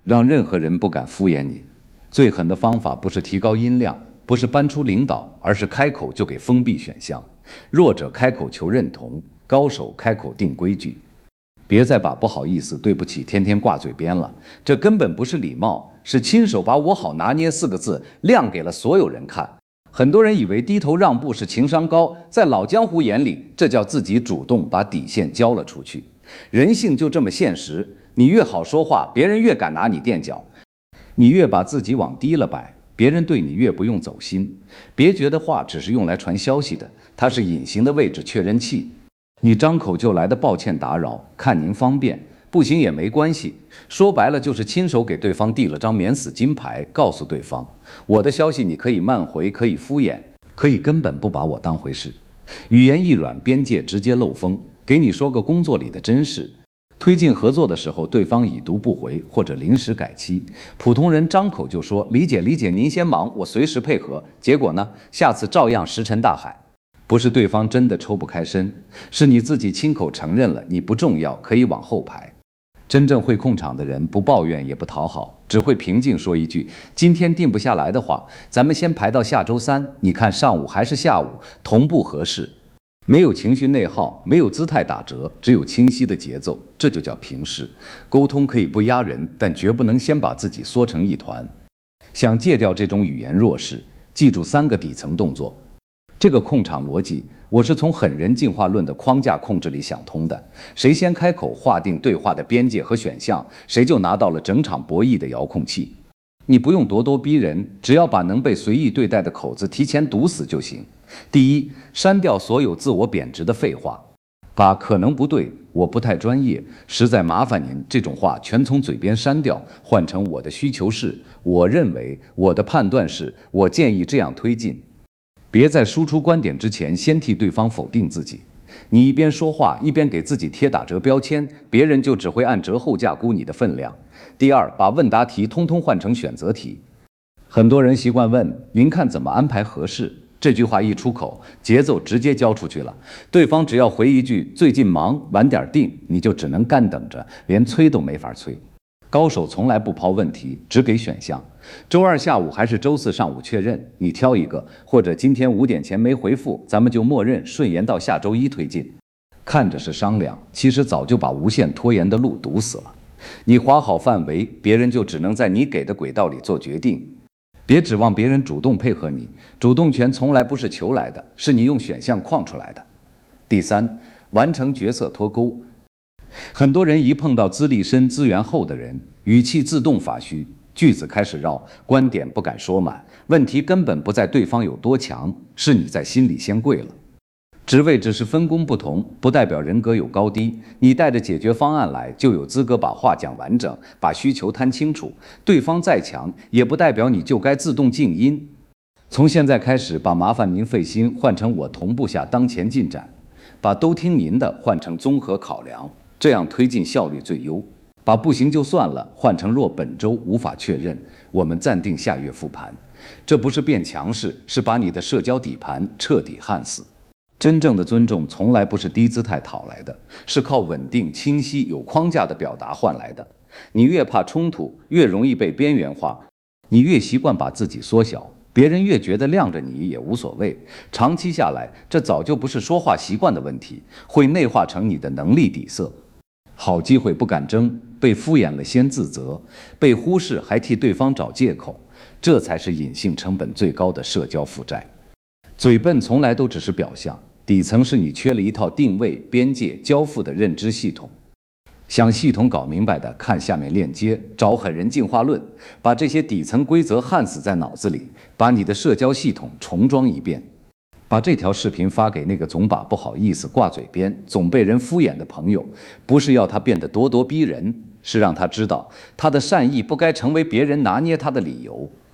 让任何人不敢敷衍你。最狠的方法不是提高音量，不是搬出领导，而是开口就给封闭选项。弱者开口求认同，高手开口定规矩。别再把不好意思、对不起天天挂嘴边了，这根本不是礼貌，是亲手把我好拿捏4个字亮给了所有人看。很多人以为低头让步是情商高，在老江湖眼里，这叫自己主动把底线交了出去。人性就这么现实，你越好说话，别人越敢拿你垫脚；你越把自己往低了摆，别人对你越不用走心。别觉得话只是用来传消息的，它是隐形的位置确认器。你张口就来的抱歉打扰，看您方便，不行也没关系。说白了就是亲手给对方递了张免死金牌，告诉对方，我的消息你可以慢回，可以敷衍，可以根本不把我当回事。语言一软，边界直接漏风。给你说个工作里的真事，推进合作的时候，对方已读不回或者临时改期，普通人张口就说理解理解，您先忙，我随时配合。结果呢，下次照样石沉大海。不是对方真的抽不开身，是你自己亲口承认了你不重要，可以往后排。真正会控场的人不抱怨也不讨好，只会平静说一句，今天定不下来的话，咱们先排到下周3，你看上午还是下午，同步合适。没有情绪内耗，没有姿态打折，只有清晰的节奏，这就叫平视。沟通可以不压人，但绝不能先把自己缩成一团。想戒掉这种语言弱势，记住3个底层动作。这个控场逻辑，我是从狠人进化论的框架控制里想通的。谁先开口划定对话的边界和选项，谁就拿到了整场博弈的遥控器。你不用咄咄逼人，只要把能被随意对待的口子提前堵死就行。第一，删掉所有自我贬值的废话，把可能不对、我不太专业、实在麻烦您这种话全从嘴边删掉，换成我的需求是、我认为、我的判断是、我建议这样推进。别在输出观点之前先替对方否定自己。你一边说话一边给自己贴打折标签，别人就只会按折后价估你的分量。第二，把问答题通通换成选择题。很多人习惯问您看怎么安排合适，这句话一出口，节奏直接交出去了。对方只要回一句最近忙晚点定，你就只能干等着，连催都没法催。高手从来不抛问题，只给选项。周2下午还是周4上午确认，你挑一个，或者今天5点前没回复，咱们就默认顺延到下周1推进。看着是商量，其实早就把无限拖延的路堵死了。你划好范围，别人就只能在你给的轨道里做决定。别指望别人主动配合你，主动权从来不是求来的，是你用选项框出来的。第三，完成角色脱钩。很多人一碰到资历深、资源厚的人，语气自动发虚，句子开始绕，观点不敢说满。问题根本不在对方有多强，是你在心里先跪了。职位只是分工不同，不代表人格有高低。你带着解决方案来，就有资格把话讲完整，把需求摊清楚。对方再强，也不代表你就该自动静音。从现在开始，把麻烦您费心换成我同步下当前进展，把都听您的换成综合考量。这样推进效率最优。把不行就算了换成若本周无法确认，我们暂定下月复盘。这不是变强势，是把你的社交底盘彻底焊死。真正的尊重从来不是低姿态讨来的，是靠稳定、清晰、有框架的表达换来的。你越怕冲突，越容易被边缘化；你越习惯把自己缩小，别人越觉得晾着你也无所谓。长期下来，这早就不是说话习惯的问题，会内化成你的能力底色。好机会不敢争，被敷衍了先自责，被忽视还替对方找借口，这才是隐性成本最高的社交负债。嘴笨从来都只是表象，底层是你缺了一套定位、边界、交付的认知系统。想系统搞明白的，看下面链接，找狠人进化论，把这些底层规则焊死在脑子里，把你的社交系统重装一遍。把这条视频发给那个总把不好意思挂嘴边、总被人敷衍的朋友，不是要他变得咄咄逼人，是让他知道他的善意不该成为别人拿捏他的理由。